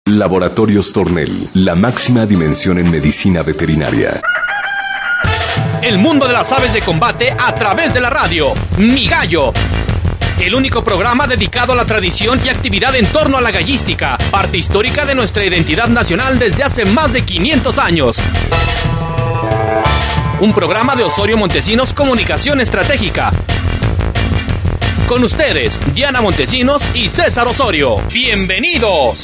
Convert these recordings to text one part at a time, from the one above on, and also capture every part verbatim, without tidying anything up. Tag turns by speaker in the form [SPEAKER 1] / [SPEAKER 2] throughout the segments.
[SPEAKER 1] Laboratorios Tornel, la máxima dimensión en medicina veterinaria.
[SPEAKER 2] El mundo de las aves de combate a través de la radio. Mi Gallo. El único programa dedicado a la tradición y actividad en torno a la gallística, parte histórica de nuestra identidad nacional desde hace más de quinientos años. Un programa de Osorio Montesinos Comunicación Estratégica. Con ustedes, Diana Montesinos y César Osorio. ¡Bienvenidos!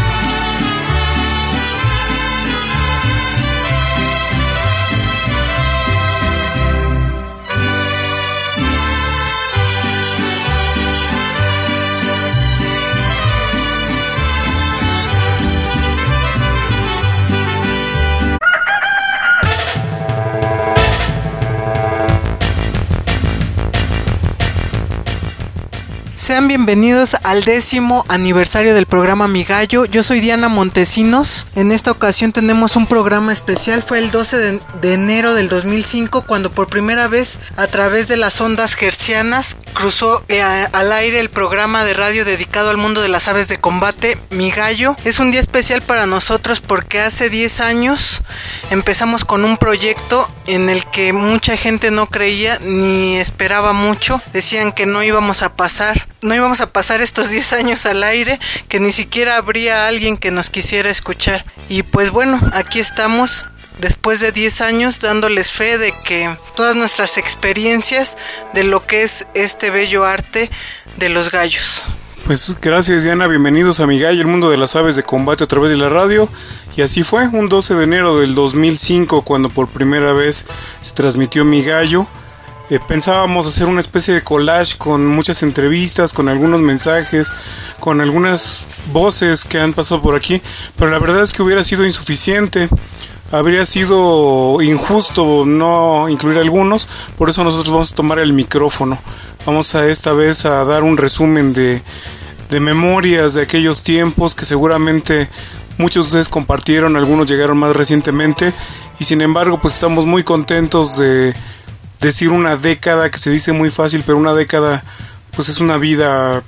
[SPEAKER 3] Sean bienvenidos al décimo aniversario del programa Mi Gallo. Yo soy Diana Montesinos. En esta ocasión tenemos un programa especial. Fue el doce de, de enero del dos mil cinco cuando por primera vez a través de las ondas hertzianas cruzó eh, al aire el programa de radio dedicado al mundo de las aves de combate, Mi Gallo. Es un día especial para nosotros porque hace diez años empezamos con un proyecto en el que mucha gente no creía ni esperaba mucho. Decían que no íbamos a pasar No íbamos a pasar estos diez años al aire, que ni siquiera habría alguien que nos quisiera escuchar. Y pues bueno, aquí estamos después de diez años dándoles fe de que todas nuestras experiencias de lo que es este bello arte de los gallos.
[SPEAKER 4] Pues gracias, Diana, bienvenidos a Mi Gallo, el mundo de las aves de combate a través de la radio. Y así fue, un doce de enero del dos mil cinco cuando por primera vez se transmitió Mi Gallo. Eh, pensábamos hacer una especie de collage con muchas entrevistas, con algunos mensajes, con algunas voces que han pasado por aquí, pero la verdad es que hubiera sido insuficiente, habría sido injusto no incluir algunos, por eso nosotros vamos a tomar el micrófono. Vamos a esta vez a dar un resumen de, de memorias de aquellos tiempos que seguramente muchos de ustedes compartieron, algunos llegaron más recientemente, y sin embargo pues estamos muy contentos de decir una década, que se dice muy fácil, pero una década pues es una vida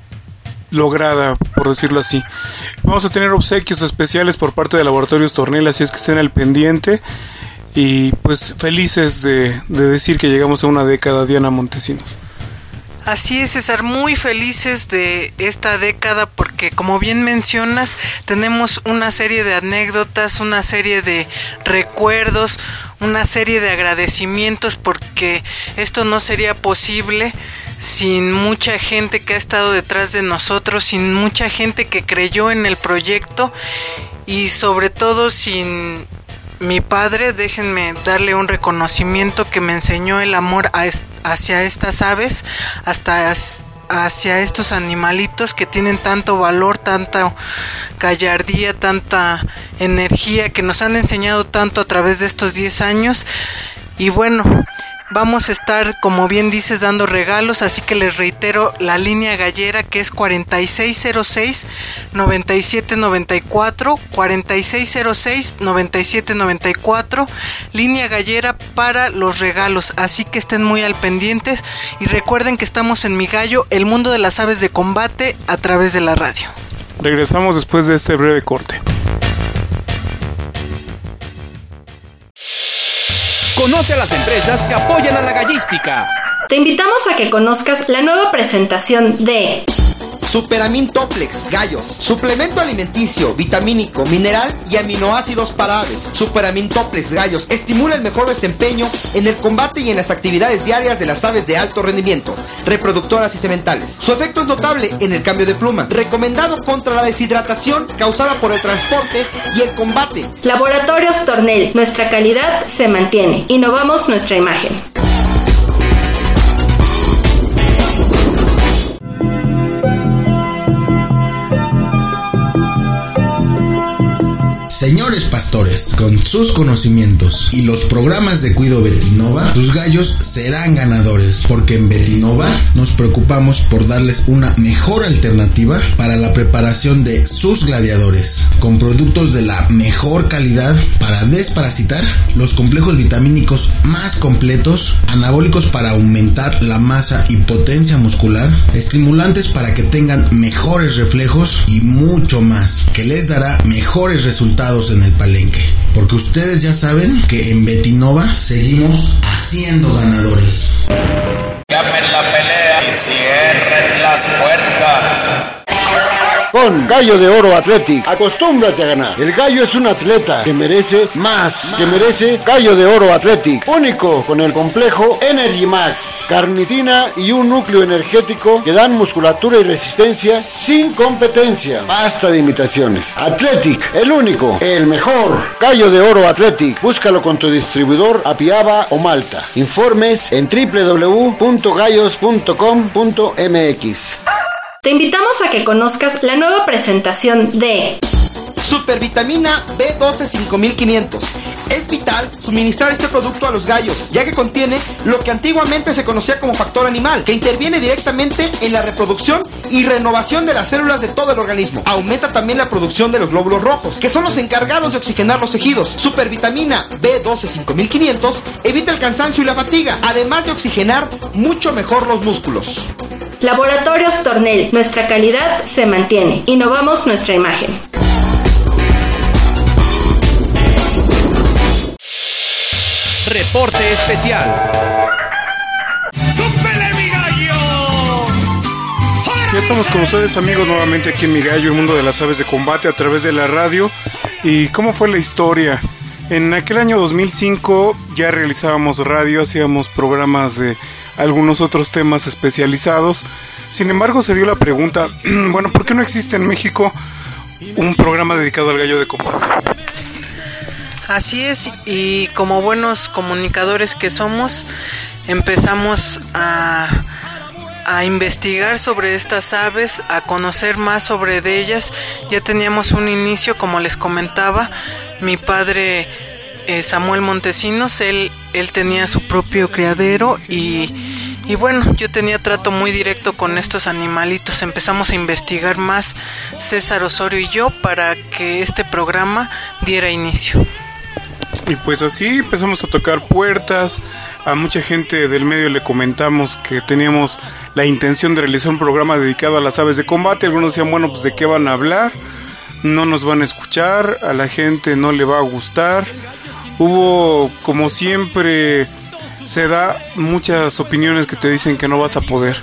[SPEAKER 4] lograda, por decirlo así. Vamos a tener obsequios especiales por parte de Laboratorios Tornel, así es que estén al pendiente y pues felices de, de decir que llegamos a una década, Diana Montesinos.
[SPEAKER 3] Así es, César, muy felices de esta década porque, como bien mencionas, tenemos una serie de anécdotas, una serie de recuerdos, una serie de agradecimientos porque esto no sería posible sin mucha gente que ha estado detrás de nosotros, sin mucha gente que creyó en el proyecto y sobre todo sin mi padre. Déjenme darle un reconocimiento que me enseñó el amor a est- hacia estas aves, hasta as- hacia estos animalitos que tienen tanto valor, tanta gallardía, tanta energía, que nos han enseñado tanto a través de estos diez años. Y bueno, vamos a estar, como bien dices, dando regalos, así que les reitero la línea gallera, que es cuarenta y seis cero seis, noventa y siete noventa y cuatro, cuarenta y seis cero seis, noventa y siete noventa y cuatro, línea gallera para los regalos, así que estén muy al pendientes y recuerden que estamos en Mi Gallo, el mundo de las aves de combate a través de la radio.
[SPEAKER 4] Regresamos después de este breve corte.
[SPEAKER 2] Conoce a las empresas que apoyan a la gallística.
[SPEAKER 5] Te invitamos a que conozcas la nueva presentación de
[SPEAKER 6] Superamin Toplex Gallos, suplemento alimenticio, vitamínico, mineral y aminoácidos para aves. Superamin Toplex Gallos estimula el mejor desempeño en el combate y en las actividades diarias de las aves de alto rendimiento, reproductoras y sementales. Su efecto es notable en el cambio de pluma, recomendado contra la deshidratación causada por el transporte y el combate.
[SPEAKER 5] Laboratorios Tornel, nuestra calidad se mantiene. Innovamos nuestra imagen.
[SPEAKER 7] Señores pastores, con sus conocimientos y los programas de Cuido Betinova, tus gallos serán ganadores, porque en Betinova nos preocupamos por darles una mejor alternativa para la preparación de sus gladiadores, con productos de la mejor calidad para desparasitar, los complejos vitamínicos más completos, anabólicos para aumentar la masa y potencia muscular, estimulantes para que tengan mejores reflejos y mucho más, que les dará mejores resultados en el palenque. Porque ustedes ya saben que en Betinova seguimos haciendo ganadores.
[SPEAKER 8] Llamen la pelea y cierren las puertas.
[SPEAKER 9] Con Gallo de Oro Athletic, acostúmbrate a ganar. El gallo es un atleta que merece más, más. que merece Gallo de Oro Athletic. Único con el complejo Energy Max, carnitina y un núcleo energético que dan musculatura y resistencia sin competencia. Basta de imitaciones. Athletic, el único, el mejor. Gallo de Oro Athletic. Búscalo con tu distribuidor Apiaba o Malta. Informes en doble u doble u doble u punto gallos punto com punto m x.
[SPEAKER 5] Te invitamos a que conozcas la nueva presentación de
[SPEAKER 6] Supervitamina B doce cinco mil quinientos. Es vital suministrar este producto a los gallos, ya que contiene lo que antiguamente se conocía como factor animal, que interviene directamente en la reproducción y renovación de las células de todo el organismo. Aumenta también la producción de los glóbulos rojos, que son los encargados de oxigenar los tejidos. Supervitamina B doce cinco mil quinientos evita el cansancio y la fatiga, además de oxigenar mucho mejor los músculos.
[SPEAKER 5] Laboratorios Tornel, nuestra calidad se mantiene. Innovamos nuestra imagen.
[SPEAKER 2] Reporte especial.
[SPEAKER 4] Ya estamos con ustedes, amigos, nuevamente aquí en Mi Gallo, el mundo de las aves de combate, a través de la radio. ¿Y cómo fue la historia? En aquel año dos mil cinco ya realizábamos radio, hacíamos programas de algunos otros temas especializados. Sin embargo, se dio la pregunta, bueno, ¿por qué no existe en México un programa dedicado al gallo de combate?
[SPEAKER 3] Así es, y como buenos comunicadores que somos, empezamos a, a investigar sobre estas aves, a conocer más sobre de ellas. Ya teníamos un inicio, como les comentaba, mi padre eh, Samuel Montesinos, él, él tenía su propio criadero y... Y bueno, yo tenía trato muy directo con estos animalitos. Empezamos a investigar más, César Osorio y yo, para que este programa diera inicio.
[SPEAKER 4] Y pues así empezamos a tocar puertas. A mucha gente del medio le comentamos que teníamos la intención de realizar un programa dedicado a las aves de combate. Algunos decían, bueno, pues ¿de qué van a hablar? No nos van a escuchar, a la gente no le va a gustar. Hubo, como siempre... se da muchas opiniones que te dicen que no vas a poder.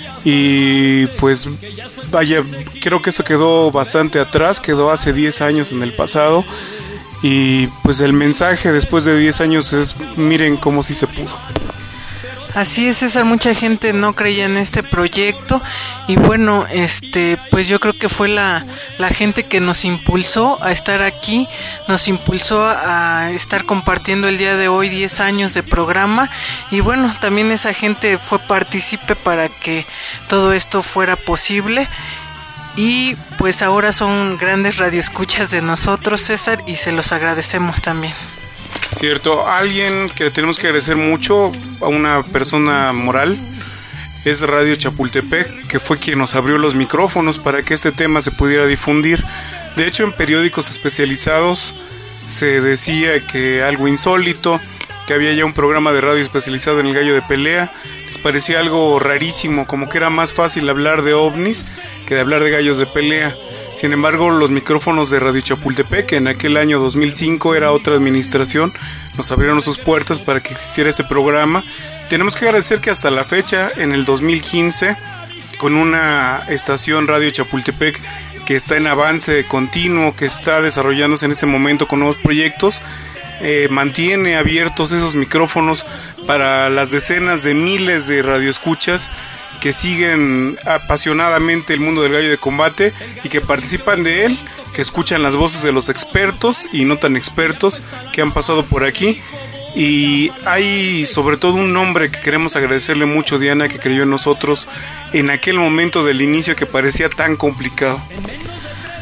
[SPEAKER 4] Y pues vaya, creo que eso quedó bastante atrás, quedó hace diez años en el pasado. Y pues el mensaje después de diez años es, miren cómo sí se pudo.
[SPEAKER 3] Así es, César, mucha gente no creía en este proyecto y bueno, este, pues yo creo que fue la, la gente que nos impulsó a estar aquí, nos impulsó a estar compartiendo el día de hoy diez años de programa y bueno, también esa gente fue partícipe para que todo esto fuera posible y pues ahora son grandes radioescuchas de nosotros, César, y se los agradecemos también.
[SPEAKER 4] Cierto, alguien que le tenemos que agradecer mucho, a una persona moral, es Radio Chapultepec, que fue quien nos abrió los micrófonos para que este tema se pudiera difundir. De hecho, en periódicos especializados se decía que algo insólito, que había ya un programa de radio especializado en el gallo de pelea. Les parecía algo rarísimo, como que era más fácil hablar de ovnis que de hablar de gallos de pelea. Sin embargo, los micrófonos de Radio Chapultepec, que en aquel año dos mil cinco era otra administración, nos abrieron sus puertas para que existiera este programa. Tenemos que agradecer que hasta la fecha, en el dos mil quince, con una estación Radio Chapultepec que está en avance continuo, que está desarrollándose en este momento con nuevos proyectos, eh, mantiene abiertos esos micrófonos para las decenas de miles de radioescuchas que siguen apasionadamente el mundo del gallo de combate y que participan de él, que escuchan las voces de los expertos y no tan expertos que han pasado por aquí. Y hay sobre todo un nombre que queremos agradecerle mucho, Diana, que creyó en nosotros en aquel momento del inicio que parecía tan complicado.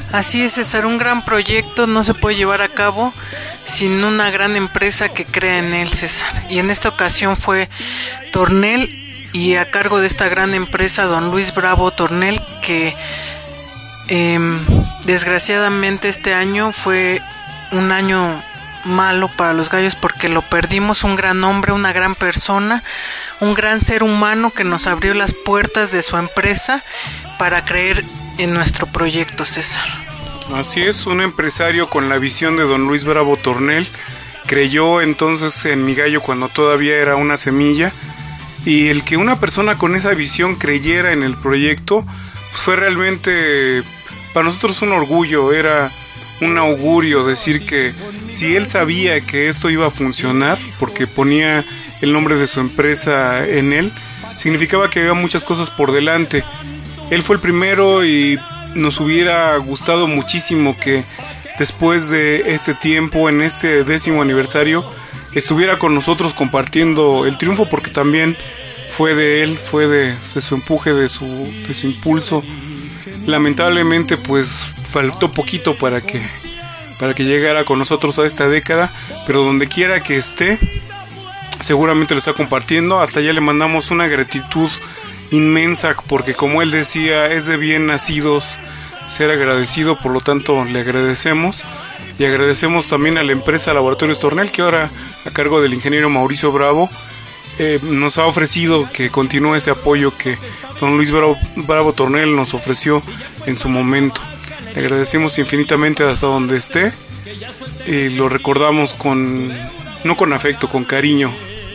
[SPEAKER 3] Así es, César, un gran proyecto no se puede llevar a cabo sin una gran empresa que crea en él, César. Y en esta ocasión fue Tornel, y a cargo de esta gran empresa don Luis Bravo Tornel, que eh, desgraciadamente este año fue un año malo para los gallos porque lo perdimos, un gran hombre, una gran persona, un gran ser humano que nos abrió las puertas de su empresa para creer en nuestro proyecto, César.
[SPEAKER 4] Así es, un empresario con la visión de don Luis Bravo Tornel, creyó entonces en Mi Gallo cuando todavía era una semilla, y el que una persona con esa visión creyera en el proyecto pues fue realmente para nosotros un orgullo, era un augurio decir que si él sabía que esto iba a funcionar porque ponía el nombre de su empresa en él, significaba que había muchas cosas por delante. Él fue el primero y nos hubiera gustado muchísimo que después de este tiempo, en este décimo aniversario, estuviera con nosotros compartiendo el triunfo, porque también fue de él, fue de, de su empuje, de su, de su impulso. Lamentablemente pues faltó poquito para que, para que llegara con nosotros a esta década, pero donde quiera que esté, seguramente lo está compartiendo. Hasta allá le mandamos una gratitud inmensa, porque como él decía, es de bien nacidos ser agradecido, por lo tanto le agradecemos, y agradecemos también a la empresa Laboratorios Tornel, que ahora a cargo del ingeniero Mauricio Bravo eh, nos ha ofrecido que continúe ese apoyo que don Luis Bravo, Bravo Tornel nos ofreció en su momento. Le agradecemos infinitamente hasta donde esté, y lo recordamos con, no con afecto, con cariño,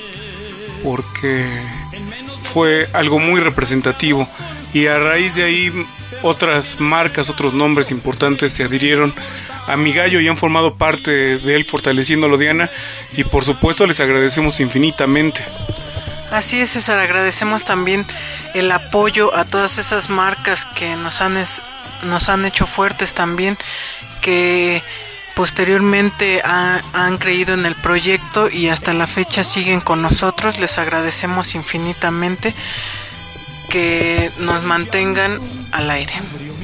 [SPEAKER 4] porque fue algo muy representativo, y a raíz de ahí otras marcas, otros nombres importantes se adhirieron a Mi Gallo y han formado parte de él, fortaleciéndolo, Diana, y por supuesto les agradecemos infinitamente.
[SPEAKER 3] Así es, César, agradecemos también el apoyo a todas esas marcas que nos han, es, nos han hecho fuertes también, que posteriormente ha, han creído en el proyecto y hasta la fecha siguen con nosotros. Les agradecemos infinitamente que nos mantengan al aire.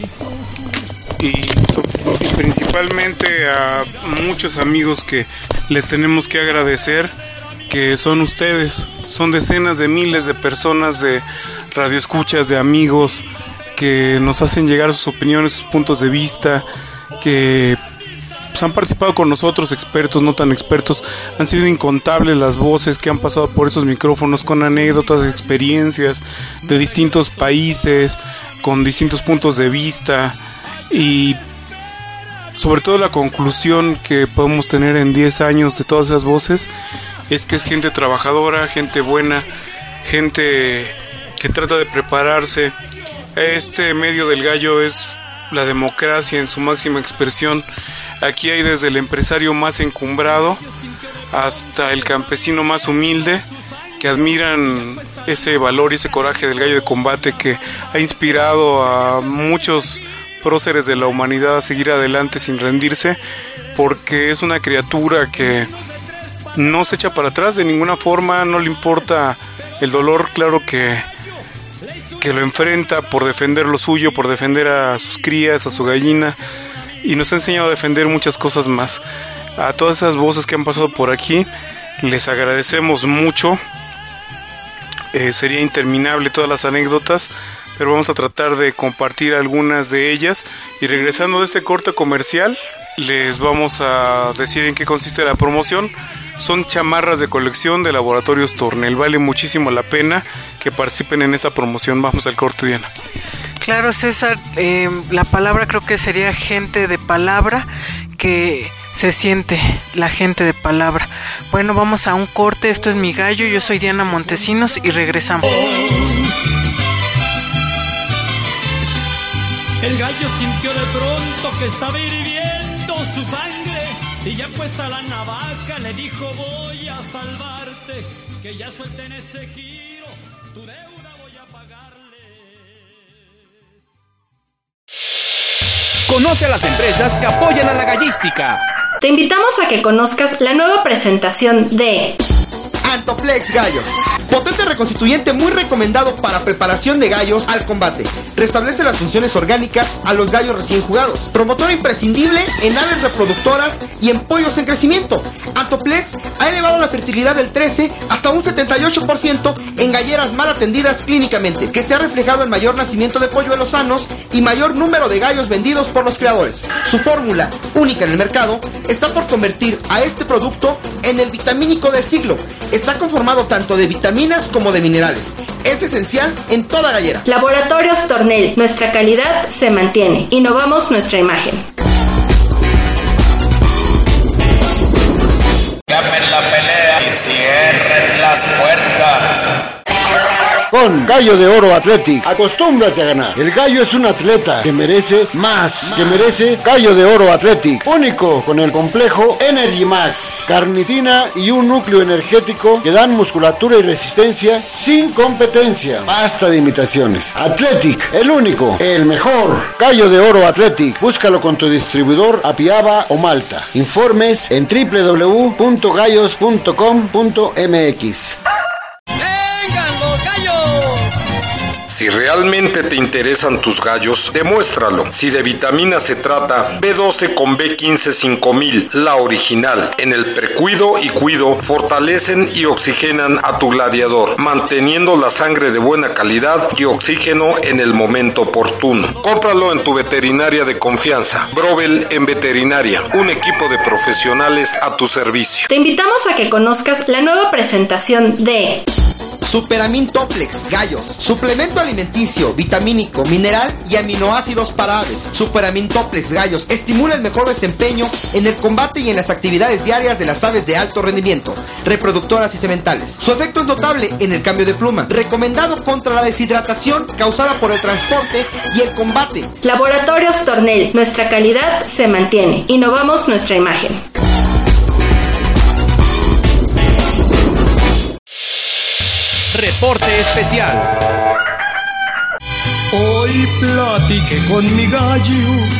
[SPEAKER 4] Y, y principalmente a muchos amigos que les tenemos que agradecer, que son ustedes, son decenas de miles de personas, de radioescuchas, de amigos que nos hacen llegar sus opiniones, sus puntos de vista, que pues han participado con nosotros, expertos, no tan expertos. Han sido incontables las voces que han pasado por esos micrófonos con anécdotas, experiencias de distintos países, con distintos puntos de vista, y sobre todo la conclusión que podemos tener en diez años de todas esas voces es que es gente trabajadora, gente buena, gente que trata de prepararse. Este medio del Gallo es la democracia en su máxima expresión. Aquí hay desde el empresario más encumbrado hasta el campesino más humilde, que admiran ese valor y ese coraje del gallo de combate, que ha inspirado a muchos próceres de la humanidad a seguir adelante sin rendirse, porque es una criatura que no se echa para atrás de ninguna forma, no le importa el dolor, claro que que lo enfrenta por defender lo suyo, por defender a sus crías, a su gallina, y nos ha enseñado a defender muchas cosas más. A todas esas voces que han pasado por aquí les agradecemos mucho. Eh, sería interminable todas las anécdotas, pero vamos a tratar de compartir algunas de ellas. Y regresando de este corte comercial, les vamos a decir en qué consiste la promoción. Son chamarras de colección de Laboratorios Tornel. Vale muchísimo la pena que participen en esa promoción. Vamos al corte, Diana.
[SPEAKER 3] Claro, César, eh, la palabra creo que sería gente de palabra, que se siente la gente de palabra. Bueno, vamos a un corte. Esto es Mi Gallo, yo soy Diana Montesinos y regresamos.
[SPEAKER 10] El gallo sintió de pronto que estaba hirviendo su sangre, y ya puesta la navaja le dijo: voy a salvarte, que ya suelten ese giro, tu deuda voy a pagarle.
[SPEAKER 2] Conoce a las empresas que apoyan a la gallística.
[SPEAKER 5] Te invitamos a que conozcas la nueva presentación de
[SPEAKER 6] Antoplex Gallos. Potente reconstituyente muy recomendado para preparación de gallos al combate. Restablece las funciones orgánicas a los gallos recién jugados. Promotor imprescindible en aves reproductoras y en pollos en crecimiento. Antoplex ha elevado la fertilidad del trece hasta un setenta y ocho por ciento en galleras mal atendidas clínicamente, que se ha reflejado en mayor nacimiento de polluelos sanos y mayor número de gallos vendidos por los creadores. Su fórmula, única en el mercado, está por convertir a este producto en el vitamínico del siglo. Está conformado tanto de vitaminas como de minerales. Es esencial en toda gallera.
[SPEAKER 5] Laboratorios Tornel, nuestra calidad se mantiene. Innovamos nuestra imagen.
[SPEAKER 8] Llamen la pelea y cierren las puertas.
[SPEAKER 9] Con Gallo de Oro Athletic, acostúmbrate a ganar. El gallo es un atleta que merece más, que merece Gallo de Oro Athletic, único con el complejo Energy Max, carnitina y un núcleo energético que dan musculatura y resistencia sin competencia. Basta de imitaciones. Athletic, el único, el mejor. Gallo de Oro Athletic, búscalo con tu distribuidor Apiaba o Malta. Informes en doble u doble u doble u punto gallos punto com punto m x.
[SPEAKER 11] Si realmente te interesan tus gallos, demuéstralo. Si de vitaminas se trata, B doce con B quince cinco mil, la original, en el precuido y cuido, fortalecen y oxigenan a tu gladiador, manteniendo la sangre de buena calidad y oxígeno en el momento oportuno. Cómpralo en tu veterinaria de confianza. Brobel en Veterinaria, un equipo de profesionales a tu servicio.
[SPEAKER 5] Te invitamos a que conozcas la nueva presentación de
[SPEAKER 6] Superamin Toplex Gallos, suplemento alimenticio, vitamínico, mineral y aminoácidos para aves. Superamin Toplex Gallos estimula el mejor desempeño en el combate y en las actividades diarias de las aves de alto rendimiento, reproductoras y sementales. Su efecto es notable en el cambio de pluma, recomendado contra la deshidratación causada por el transporte y el combate.
[SPEAKER 5] Laboratorios Tornel, nuestra calidad se mantiene. Innovamos nuestra imagen.
[SPEAKER 2] Reporte especial.
[SPEAKER 10] Hoy platiqué con mi gallo.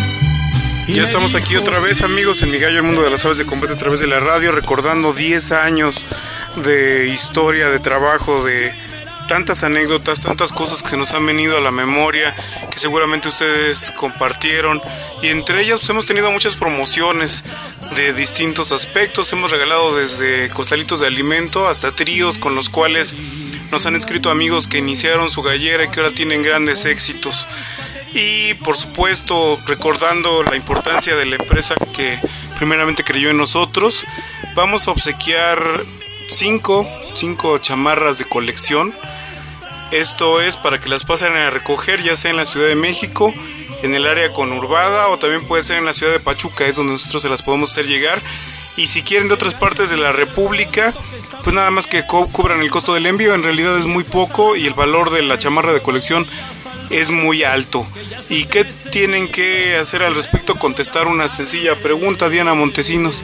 [SPEAKER 4] Ya estamos aquí otra vez, amigos, en Mi Gallo, el mundo de las aves de combate a través de la radio, recordando diez años de historia, de trabajo, de tantas anécdotas, tantas cosas que nos han venido a la memoria, que seguramente ustedes compartieron, y entre ellas pues, hemos tenido muchas promociones de distintos aspectos. Hemos regalado desde costalitos de alimento hasta tríos con los cuales nos han escrito amigos que iniciaron su gallera y que ahora tienen grandes éxitos. Y por supuesto, recordando la importancia de la empresa que primeramente creyó en nosotros, vamos a obsequiar cinco, cinco chamarras de colección. Esto es para que las pasen a recoger, ya sea en la Ciudad de México, en el área conurbada, o también puede ser en la ciudad de Pachuca, es donde nosotros se las podemos hacer llegar. Y si quieren de otras partes de la República, pues nada más que co- cubran el costo del envío. En realidad es muy poco y el valor de la chamarra de colección es muy alto. ¿Y qué tienen que hacer al respecto? Contestar una sencilla pregunta, Diana Montesinos.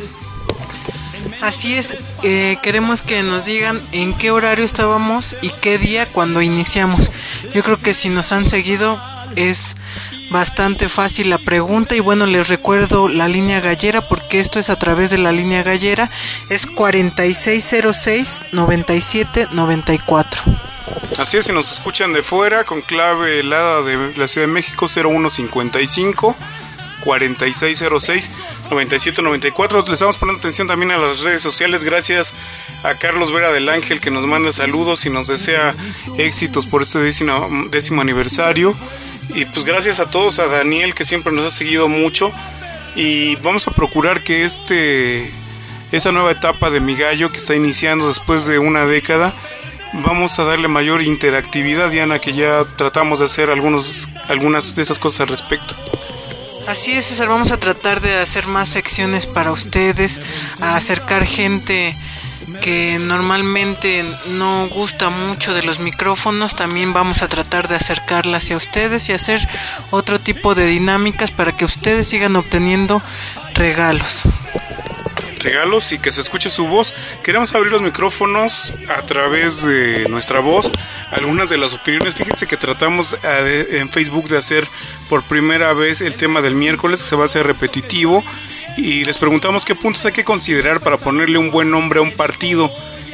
[SPEAKER 3] Así es, eh, queremos que nos digan en qué horario estábamos y qué día cuando iniciamos. Yo creo que si nos han seguido es bastante fácil la pregunta. Y bueno, les recuerdo la línea gallera, porque esto es a través de la línea gallera, es cuarenta y seis cero seis, noventa y siete noventa y cuatro.
[SPEAKER 4] Así es, si nos escuchan de fuera, con clave helada de la Ciudad de México, cero uno cincuenta y cinco, cuarenta y seis cero seis, noventa y siete noventa y cuatro. Le estamos poniendo atención también a las redes sociales, gracias a Carlos Vera del Ángel, que nos manda saludos y nos desea éxitos por este décimo, décimo aniversario. Y pues gracias a todos, a Daniel, que siempre nos ha seguido mucho, y vamos a procurar que este esta nueva etapa de Mi Gallo, que está iniciando después de una década, vamos a darle mayor interactividad, Diana, que ya tratamos de hacer algunos algunas de esas cosas al respecto.
[SPEAKER 3] Así es, César, vamos a tratar de hacer más secciones para ustedes, a acercar gente que normalmente no gusta mucho de los micrófonos. También vamos a tratar de acercarla hacia ustedes y hacer otro tipo de dinámicas para que ustedes sigan obteniendo regalos.
[SPEAKER 4] Regalos y que se escuche su voz. Queremos abrir los micrófonos a través de nuestra voz. Algunas de las opiniones, fíjense que tratamos en Facebook de hacer por primera vez el tema del miércoles, que se va a hacer repetitivo, y les preguntamos qué puntos hay que considerar para ponerle un buen nombre a un partido.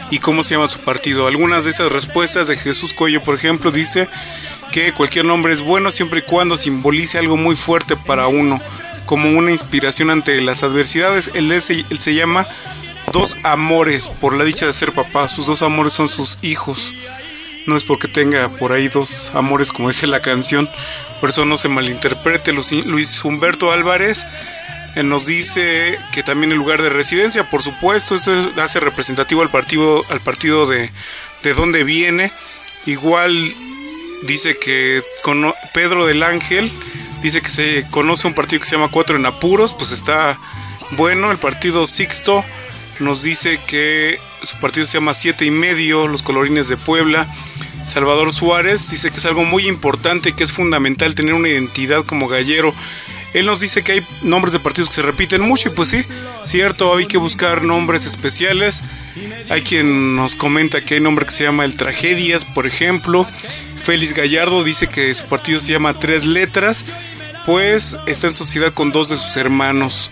[SPEAKER 4] y cómo se llama su partido. Algunas de esas respuestas de Jesús Coello, por ejemplo, dice que cualquier nombre es bueno siempre y cuando simbolice algo muy fuerte para uno, como una inspiración ante las adversidades. Él, es, él se llama Dos Amores, por la dicha de ser papá. Sus dos amores son sus hijos. No es porque tenga por ahí dos amores, como dice la canción, por eso no se malinterprete. Luis Humberto Álvarez eh, nos dice que también el lugar de residencia, por supuesto, esto hace representativo al partido, al partido de, de donde viene. Igual dice que con Pedro del Ángel dice que se conoce un partido que se llama Cuatro en Apuros, pues está bueno. El partido Sixto nos dice que su partido se llama Siete y Medio, los Colorines de Puebla. Salvador Suárez dice que es algo muy importante, que es fundamental tener una identidad como gallero. Él nos dice que hay nombres de partidos que se repiten mucho, y pues sí, cierto, hay que buscar nombres especiales. Hay quien nos comenta que hay nombre que se llama El Tragedias, por ejemplo. Félix Gallardo dice que su partido se llama Tres Letras, pues está en sociedad con dos de sus hermanos.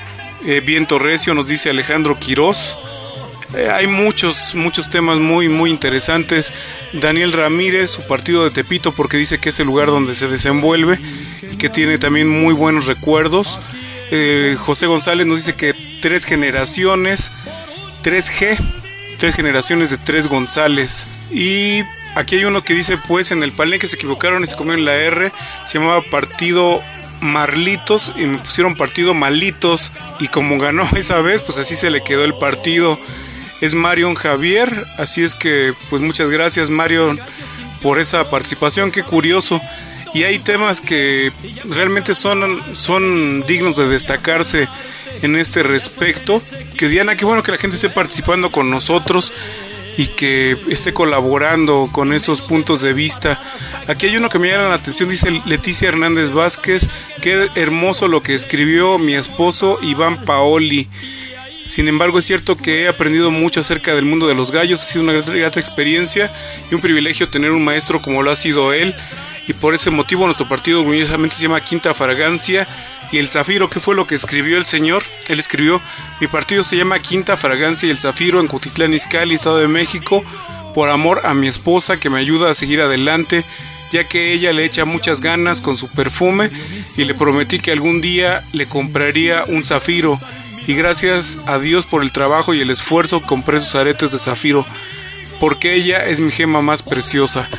[SPEAKER 4] Eh, Viento Recio nos dice Alejandro Quirós. Eh, hay muchos, muchos temas muy, muy interesantes. Daniel Ramírez, su partido de Tepito, porque dice que es el lugar donde se desenvuelve y que tiene también muy buenos recuerdos. Eh, José González nos dice que Tres Generaciones, tres G, tres generaciones de Tres González. Y aquí hay uno que dice, pues en el Palenque se equivocaron y se comieron la R, se llamaba Partido Marlitos y me pusieron Partido Malitos, y como ganó esa vez, pues así se le quedó el partido. Es Marion Javier, así es que pues muchas gracias, Marion, por esa participación. Qué curioso. Y hay temas que realmente son, son dignos de destacarse en este respecto. Que Diana, qué bueno que la gente esté participando con nosotros y que esté colaborando con estos puntos de vista. Aquí hay uno que me llama la atención, dice Leticia Hernández Vázquez, qué hermoso lo que escribió mi esposo Iván Paoli. Sin embargo, es cierto que he aprendido mucho acerca del mundo de los gallos, ha sido una grata experiencia y un privilegio tener un maestro como lo ha sido él, y por ese motivo nuestro partido orgullosamente se llama Quinta Fragancia. Y el Zafiro, ¿qué fue lo que escribió el señor? Él escribió, mi partido se llama Quinta Fragancia y el Zafiro, en Cuautitlán Izcalli, Estado de México, por amor a mi esposa que me ayuda a seguir adelante, ya que ella le echa muchas ganas con su perfume, y le prometí que algún día le compraría un Zafiro, y gracias a Dios por el trabajo y el esfuerzo compré sus aretes de zafiro, porque ella es mi gema más preciosa.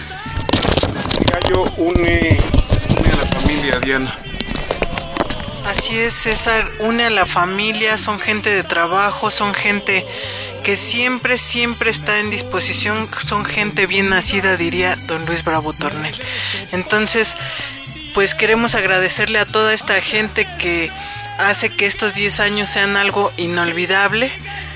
[SPEAKER 4] El gallo une, une a la familia, Diana.
[SPEAKER 3] Así es, César, une a la familia, son gente de trabajo, son gente que siempre, siempre está en disposición, son gente bien nacida, diría don Luis Bravo Tornel. Entonces, pues queremos agradecerle a toda esta gente que hace que estos diez años sean algo inolvidable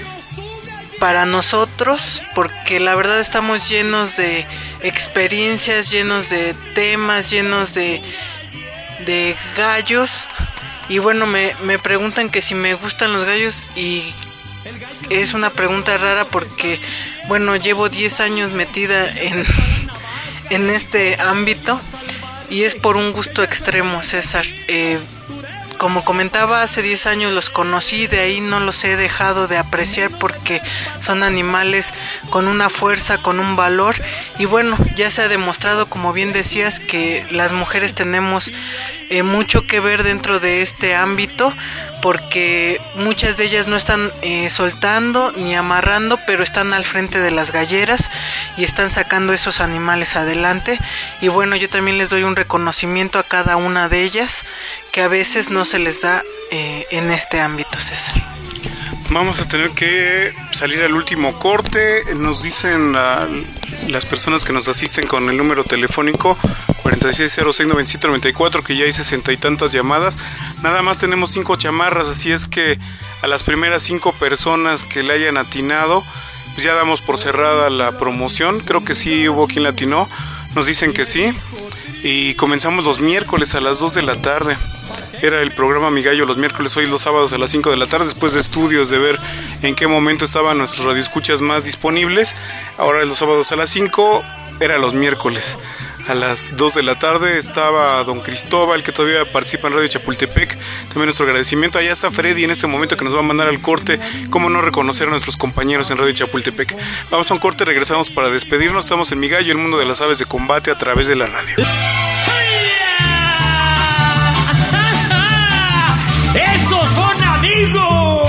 [SPEAKER 3] para nosotros, porque la verdad estamos llenos de experiencias, llenos de temas, llenos de, de gallos. Y bueno, me, me preguntan que si me gustan los gallos, y es una pregunta rara porque, bueno, llevo diez años metida en, en este ámbito y es por un gusto extremo, César. Eh, como comentaba, hace diez años los conocí, de ahí no los he dejado de apreciar porque son animales con una fuerza, con un valor, y bueno, ya se ha demostrado, como bien decías, que las mujeres tenemos eh, mucho que ver dentro de este ámbito, porque muchas de ellas no están eh, soltando ni amarrando, pero están al frente de las galleras y están sacando esos animales adelante. Y bueno, yo también les doy un reconocimiento a cada una de ellas, que a veces no se les da eh, en este ámbito, César.
[SPEAKER 4] Vamos a tener que salir al último corte. Nos dicen la, las personas que nos asisten con el número telefónico cuarenta y seis cero seis noventa y siete noventa y cuatro que ya hay sesenta y tantas llamadas. Nada más tenemos cinco chamarras, así es que a las primeras cinco personas que le hayan atinado, pues ya damos por cerrada la promoción. Creo que sí hubo quien le atinó, nos dicen que sí. Y comenzamos los miércoles a las dos de la tarde. Era el programa Mi Gallo los miércoles, hoy los sábados a las cinco de la tarde, después de estudios de ver en qué momento estaban nuestros radioescuchas más disponibles. Ahora los sábados a las cinco, era los miércoles. a las dos de la tarde. Estaba don Cristóbal, que todavía participa en Radio Chapultepec. También nuestro agradecimiento. Allá está Freddy en este momento, que nos va a mandar al corte. Cómo no reconocer a nuestros compañeros en Radio Chapultepec. Vamos a un corte, regresamos para despedirnos. Estamos en Mi Gallo, el mundo de las aves de combate a través de la radio.
[SPEAKER 10] ¡Estos son amigos!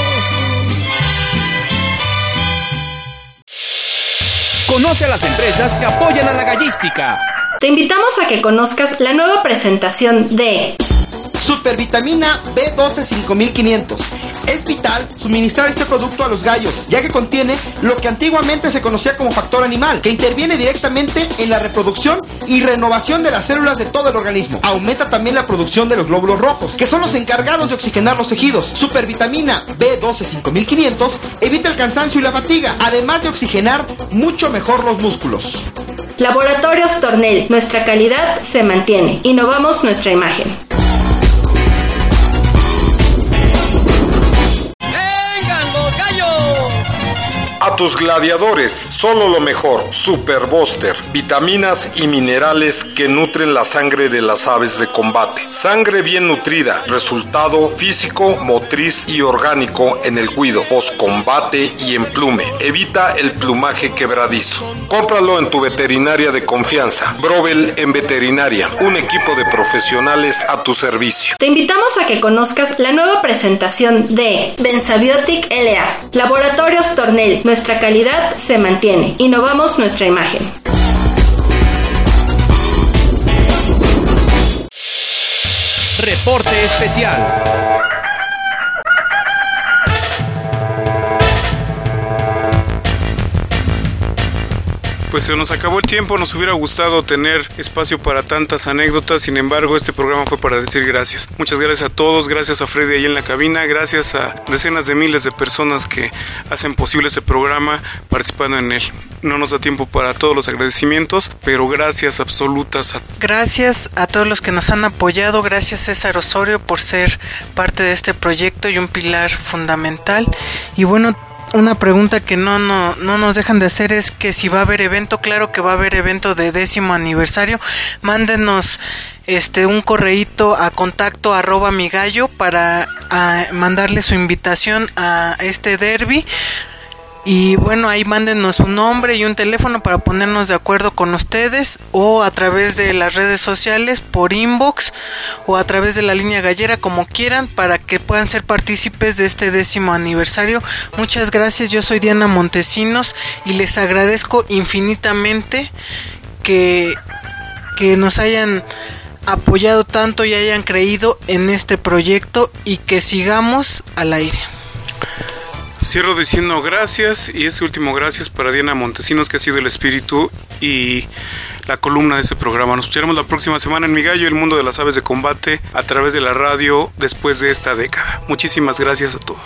[SPEAKER 2] Conoce a las empresas que apoyan a la gallística.
[SPEAKER 5] Te invitamos a que conozcas la nueva presentación de
[SPEAKER 6] Supervitamina B doce cinco mil quinientos. Es vital suministrar este producto a los gallos, ya que contiene lo que antiguamente se conocía como factor animal, que interviene directamente en la reproducción y renovación de las células de todo el organismo. Aumenta también la producción de los glóbulos rojos, que son los encargados de oxigenar los tejidos. Supervitamina B doce cinco mil quinientos evita el cansancio y la fatiga, además de oxigenar mucho mejor los músculos.
[SPEAKER 5] Laboratorios Tornel, nuestra calidad se mantiene. Innovamos nuestra imagen.
[SPEAKER 11] A tus gladiadores, solo lo mejor. Super Buster, vitaminas y minerales que nutren la sangre de las aves de combate. Sangre bien nutrida, resultado físico, motriz y orgánico en el cuido, poscombate y emplume. Evita el plumaje quebradizo. Cómpralo en tu veterinaria de confianza. Brobel en Veterinaria, un equipo de profesionales a tu servicio.
[SPEAKER 5] Te invitamos a que conozcas la nueva presentación de Benzabiotic L A. Laboratorios Tornel, nuestra calidad se mantiene. Innovamos nuestra imagen.
[SPEAKER 2] Reporte especial.
[SPEAKER 4] Pues se nos acabó el tiempo, nos hubiera gustado tener espacio para tantas anécdotas, sin embargo este programa fue para decir gracias. Muchas gracias a todos, gracias a Freddy ahí en la cabina, gracias a decenas de miles de personas que hacen posible este programa participando en él. No nos da tiempo para todos los agradecimientos, pero gracias absolutas a...
[SPEAKER 3] Gracias a todos los que nos han apoyado, gracias César Osorio por ser parte de este proyecto y un pilar fundamental. Y bueno, una pregunta que no, no, no nos dejan de hacer es que si va a haber evento. Claro que va a haber evento de décimo aniversario. Mándenos este un correíto a contacto arroba migallo para a, mandarle su invitación a este derby. Y bueno, ahí mándenos un nombre y un teléfono para ponernos de acuerdo con ustedes, o a través de las redes sociales, por inbox, o a través de la línea gallera, como quieran, para que puedan ser partícipes de este décimo aniversario. Muchas gracias, yo soy Diana Montesinos y les agradezco infinitamente que, que nos hayan apoyado tanto y hayan creído en este proyecto y que sigamos al aire.
[SPEAKER 4] Cierro diciendo gracias, y ese último gracias para Diana Montesinos, que ha sido el espíritu y la columna de este programa. Nos escucharemos la próxima semana en Mi Gallo, el mundo de las aves de combate, a través de la radio después de esta década. Muchísimas gracias a todos.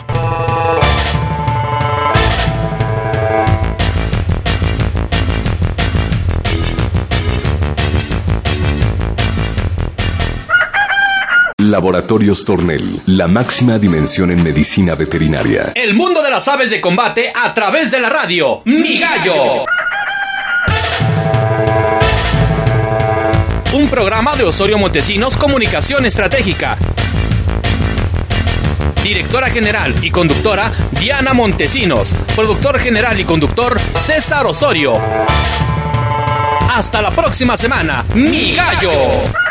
[SPEAKER 1] Laboratorios Tornel, la máxima dimensión en medicina veterinaria.
[SPEAKER 2] El mundo de las aves de combate a través de la radio. Mi Gallo. Un programa de Osorio Montesinos, Comunicación Estratégica. Directora general y conductora Diana Montesinos. Productor general y conductor César Osorio. Hasta la próxima semana. Mi Gallo.